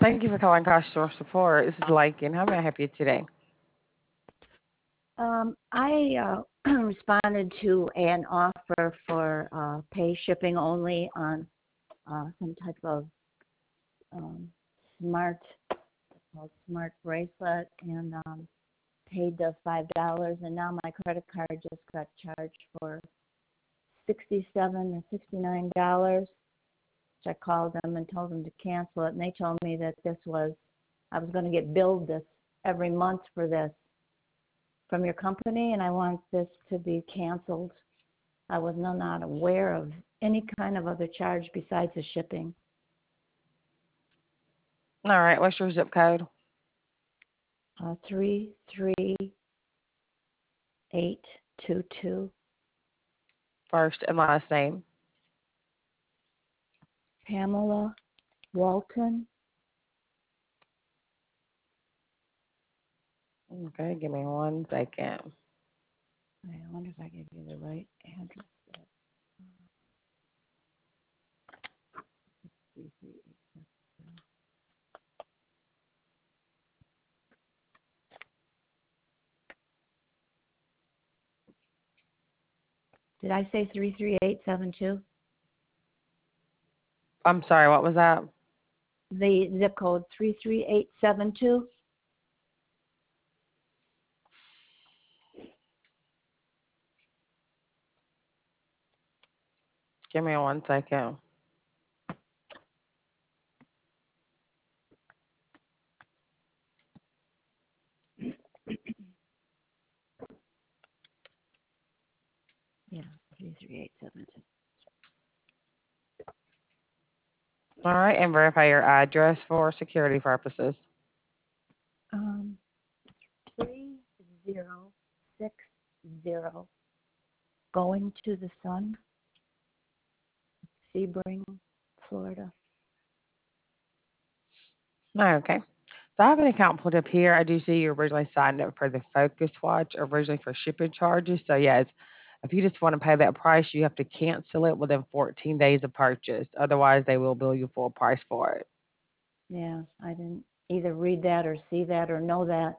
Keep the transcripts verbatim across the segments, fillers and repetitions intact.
Thank you for calling customer support. This is Lakin. How may I help you today? Um, I uh, responded to an offer for uh, pay shipping only on uh, some type of um, smart called smart bracelet, and um, paid the five dollars, and now my credit card just got charged for sixty-seven or sixty-nine dollars. I called them and told them to cancel it, and they told me that this was I was going to get billed this every month for this from your company, and I want this to be canceled. I was no- not aware of any kind of other charge besides the shipping. All right. What's your zip code? Uh, three three eight two two. First and last name. Pamela Walton. Okay. Give me one second. I wonder if I gave you the right address. Did I say three three eight seven two? I'm sorry. What was that? The zip code three three eight seven two. Give me one second. Yeah, three three eight seven two. All right. And verify your address for security purposes. Um, three zero six zero. Going to the Sun, Sebring, Florida. Okay. So I have an account pulled up here. I do see you originally signed up for the Focus Watch, originally for shipping charges. So yes, if you just want to pay that price, you have to cancel it within fourteen days of purchase. Otherwise, they will bill you full price for it. Yeah, I didn't either read that or see that or know that.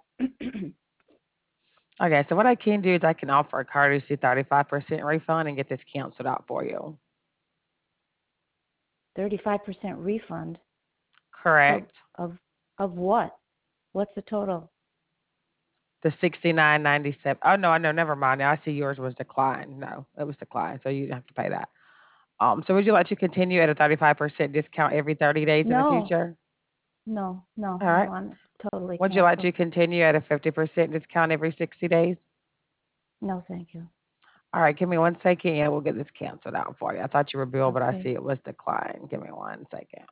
Okay, so what I can do is I can offer a courtesy thirty-five percent refund and get this canceled out for you. thirty-five percent refund of Correct. of of what? What's the total? The sixty-nine ninety-seven. Oh no, I know. Never mind. Now I see yours was declined. No, it was declined, so you have to pay that. Um, so would you like to continue at a thirty-five percent discount every thirty days in the No, future? no, no. All I right. want it totally Would you like canceled. to continue at a fifty percent discount every sixty days? No, thank you. All right, give me one second and we'll get this canceled out for you. I thought you were billed, but I Okay. see it was declined. Give me one second.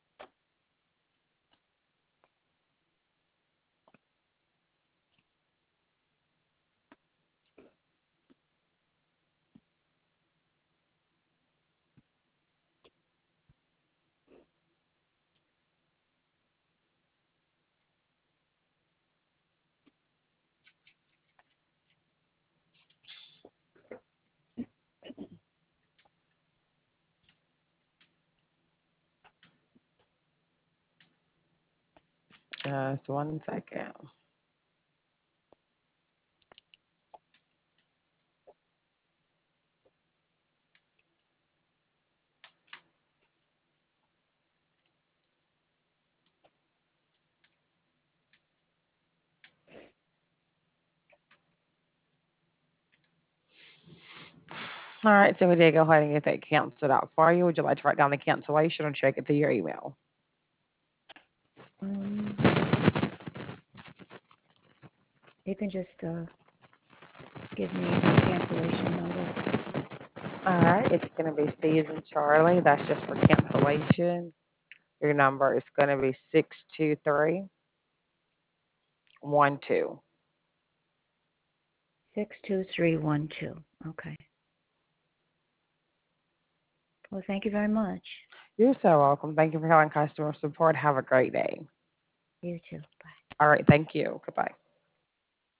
Just one second. All right, so we did go ahead and get that canceled out for you. Would you like to write down the cancellation or check it through your email? Um, you can just uh, give me the cancellation number. All right, it's going to be Season Charlie. That's just for cancellation. Your number is going to be six two three one two. Six two three one two. Okay. Well, thank you very much. You're so welcome. Thank you for calling customer support. Have a great day. You too. Bye. All right, thank you. Goodbye.